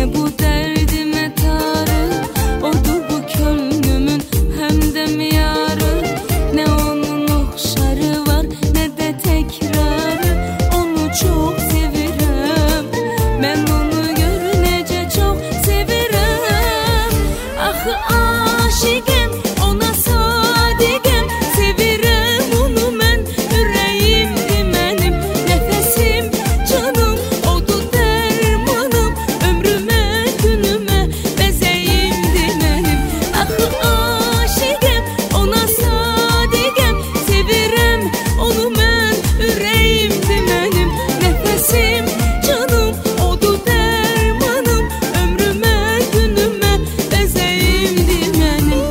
bu derdime tarı, odur bu könlümün hemdem yarı. Ne onun okşarı var ne de tekrarı, onu çok sevirem. Ben onu görünce çok sevirem. Ah aşıkım ona sadigem, sevirem onu men, yüreğimdi benim. Nefesim canım oldu dermanım, ömrüme günüme bezeğimdi benim. Ah aşıkım ona sadigem, sevirem onu men, yüreğimdi benim. Nefesim canım oldu dermanım, ömrüme günüme bezeğimdi benim.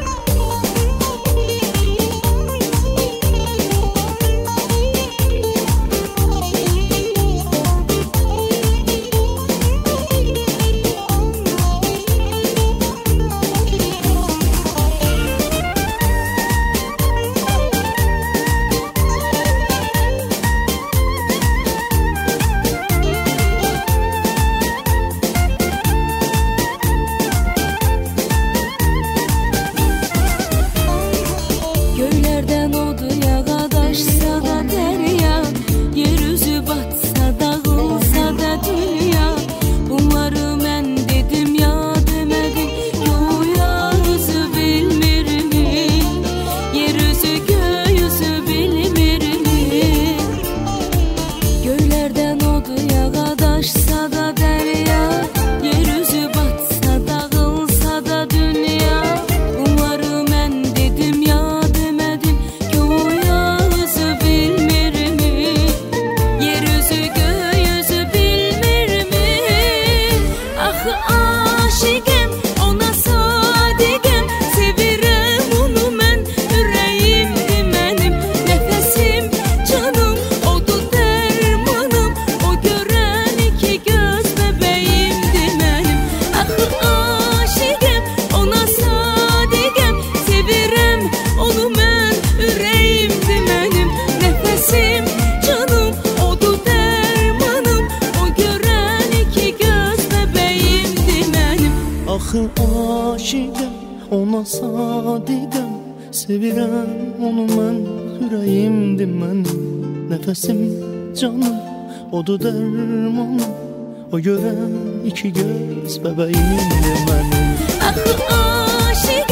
Göylerden oduya qadaşsa da derya, yeryüzü batsa dağılsa da dünya. Bunları mən dedim ya demedim, güya özü bilmir mi? Yeryüzü göğüzü bilmir mi? Göylerden oduya qadaşsa da derya, yeryüzü batsa dağılsa da dünya. Bunları mən dedim ya demedim, güya özü bilmir mi? Yeryüzü göğüzü bilmir mi? Ah aşıkım ona sadigem, sevirem onu men, yüreğimdi benim. Nefesim canım oldu dermanım, o gören iki göz bebeğimdi benim. Ah aşıkım ona sadigem, sevirem onu men, yüreğimdi benim. Nefesim canım oldu dermanım, o gören iki göz bebeğimdi benim. Axı aşiqəm, ona sadiqəm, sevirəm onu mən, ürəyimdir mənim. Nəfəsim, canım, odur dərmanım, o görən iki göz bəbəyimdir mənim. Ah aşık